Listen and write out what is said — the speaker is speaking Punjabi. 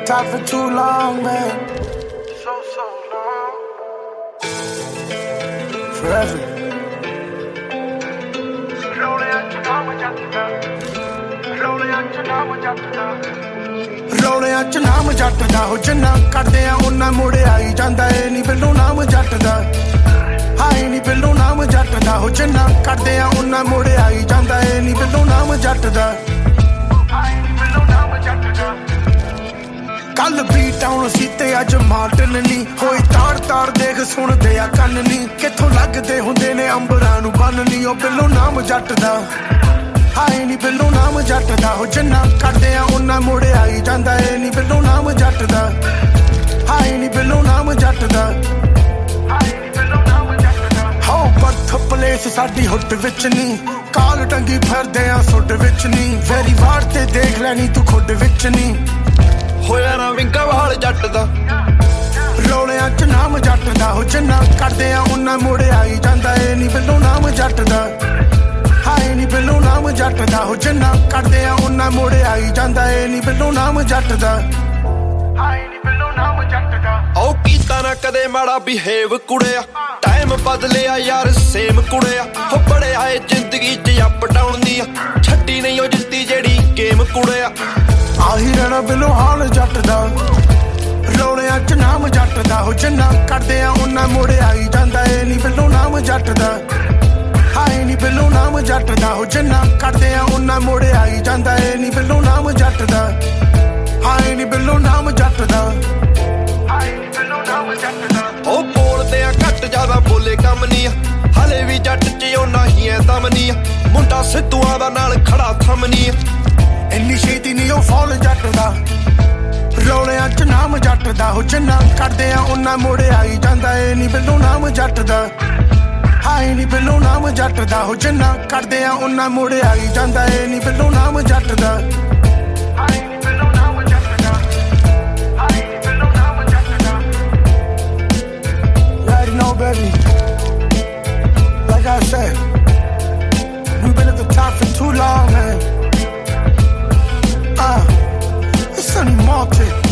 top for too long, man. So long. Forever. Rolling ਚ ਨਾਮ ਜੱਟ ਦਾ ਹੋ ਜਿੰਨਾ ਕਰਦੇ ਆ ਉਹਨਾਂ ਮੁੜੇ ਆਈ ਜਾਂਦਾ ਏ ਨੀ ਬਿੱਲੂ ਨਾਮ ਜੱਟ ਦਾ ਹਾਏ ਨੀ ਬਿੱਲੂ ਨਾਮ ਜੱਟ ਦਾ ਹੋ ਜਿੰਨਾ ਕਰਦੇ ਆ ਉਹਨਾਂ ਮੁੜੇ ਆਈ ਜਾਂਦਾ ਏ ਨੀ ਬਿੱਲੂ ਨਾਮ ਜੱਟ ਦਾ ਹਾਏ ਨੀ ਬਿੱਲੂ ਨਾਮ ਜੱਟ ਦਾ ਕੱਲ ਵੀ ਟਾਉਣ ਸੀ ਤੇ ਅੱਜ ਮਾਰਟਨ ਨੀ ਹੋਈ ਤਾੜ ਤਾੜ ਦੇਖ ਸੁਣਦੇ ਆ ਕੰਨ ਨੀ ਕਿੱਥੋਂ ਲੱਗਦੇ ਹੁੰਦੇ ਨੇ ਅੰਬਰਾਂ ਨੂੰ ਬੰਨ ਨੀ ਉਹ ਬਿੱਲੂ ਨਾਮ ਜੱਟ ਦਾ ਹਾਏ ਨੀ ਬਿੱਲੂ ਨਾਮ ਜੱਟ ਦਾ ਹੋ ਜਿੰਨਾ ਕਰਦੇ ਆ ਉਹਨਾਂ ਮੁੜੇ ਆਈ ਜਾਂਦਾ ਏ ਨੀ ਬਿੱਲੂ ਨਾਮ ਜੱਟ ਦਾ ਹਾਏ ਨੀ ਬਿੱਲੂ ਨਾਮ ਜੱਟ ਦਾ ਹਾਏ ਨੀ ਬਿੱਲੂ ਨਾਮ ਜੱਟ ਦਾ ਹੋ ਬਰਥ ਪਲੇਸ ਸਾਡੀ ਹੁੱਟ ਵਿੱਚ ਨੀ ਕਾਲ ਟੰਗੀ ਫਿਰਦੇ ਆ ਸੁੱਟ ਵਿੱਚ ਨੀ ਫੇਰੀ ਵਾਰ ਤੇ ਦੇਖ ਲੈਣੀ ਤੂੰ ਖੁੱਡ ਵਿੱਚ ਨੀ ਹੋਇਆ ਨਾ ਵਿੰਗਾ ਵਾਲ ਜੱਟ ਦਾ ਰੋਲਿਆਂ ਚ ਨਾਮ ਜੱਟ ਦਾ ਹੋ ਜਿੰਨਾ ਕਰਦੇ ਆ ਉਹਨਾਂ ਮੁੜੇ ਆਈ ਜਾਂਦਾ ਏ ਨੀ ਬਿੱਲੂ ਨਾਮ ਜੱਟ ਦਾ ਹਾਏ ਨੀ ਬਿੱਲੂ ਨਾਮ ਜੱਟ ਦਾ ਹੋ ਜਿੰਨਾ ਕਰਦੇ ਆ ਉਹਨਾਂ ਮੁੜੇ ਆਈ ਜਾਂਦਾ ਏ ਨੀ ਬਿੱਲੂ ਨਾਮ ਜੱਟ ਦਾ ਹਾਏ ਨੀ ਬਿੱਲੂ ਨਾਮ ਜੱਟ ਦਾ ਉਹ ਕੀਤਾ ਨਾ ਕਦੇ ਮਾੜਾ ਬਿਹੇਵ ਕੁੜਿਆ ਟਾਈਮ ਬਦਲਿਆ ਯਾਰ ਸੇਮ ਕੁੜਿਆ ਹੋ ਬੜੇ ਆਏ ਜ਼ਿੰਦਗੀ ਚ ਅਪ ਡਾਊਨ ਦੀਆਂ ਛੱਡੀ ਨਹੀਂ ਉਹ ਜਿੱਤੀ ਜਿਹੜੀ ਗੇਮ ਕੁੜਿਆ ਆਹੀ ਰਹਿਣਾ ਬਿੱਲੂ ਹਾਲ ਜੱਟ ਦਾ ਰੋਲਿਆਂ ਚ ਨਾਮ ਜੱਟ ਦਾ ਹੋ ਜਿੰਨਾ ਕਰਦੇ ਆ ਉਹਨਾਂ ਮੁੜੇ ਆਈ ਜਾਂਦਾ ਏ ਨੀ ਬਿੱਲੂ ਨਾਮ ਜੱਟ ਦਾ ਹਾਏ ਨੀ ਬਿੱਲੂ ਨਾਮ ਜੱਟ ਦਾ ਹੋ ਜਿੰਨਾ ਕਰਦੇ ਆ ਉਹਨਾਂ ਮੁੜੇ ਆਈ ਜਾਂਦਾ ਏ ਨੀ ਬਿੱਲੂ ਨਾਮ ਜੱਟ ਦਾ ਹਾਏ ਨੀ ਬਿੱਲੂ ਨਾਮ ਜੱਟ ਦਾ ਹਾਏ ਨੀ ਬਿੱਲੂ ਨਾਮ ਜੱਟ ਦਾ ਉਹ ਬੋਲਦੇ ਆ ਘੱਟ ਜ਼ਿਆਦਾ ਬੋਲੇ ਕੰਮ ਨੀ ਆ ਹਲੇ ਵੀ ਜੱਟ ਚ ਉਹਨਾਂ ਹੀ ਐ ਦਮ ਨੀ ਆ ਮੁੰਡਾ ਸਿੱਧੂਆਂ ਦਾ ਨਾਲ ਖੜਾ ਥੰਮ ਨੀ ਆ ਇੰਨੀ ਛੇਤੀ ਨੀ ਉਹ ਫੌਲ ਜੱਟ ਦਾ ਰੋਲਿਆਂ ਚ ਨਾਮ ਜੱਟ ਦਾ ਹੋ ਜਿੰਨਾ ਕਰਦੇ ਆ ਉਹਨਾਂ ਮੁੜੇ ਆਈ ਜਾਂਦਾ ਏ ਨੀ ਬਿੱਲੂ ਨਾਮ ਜੱਟ ਦਾ ਹਾਏ ਨੀ ਬਿੱਲੂ ਨਾਮ ਜੱਟ ਦਾ ਹੋ ਜਿੰਨਾ ਕਰਦੇ ਆ ਉਹਨਾਂ ਮੁੜੇ ਆਈ ਜਾਂਦਾ ਏ ਨੀ ਬਿੱਲੂ ਨਾਮ ਜੱਟ ਦਾ ਹਾਏ ਨੀ ਬਿੱਲੂ ਨਾਮ ਜੱਟ ਦਾ ਹਾਏ ਨੀ ਬਿੱਲੂ ਨਾਮ ਜੱਟ ਦਾ You already know, baby. Like I said, we've been at the top for too long, man. It's Sonny Martin.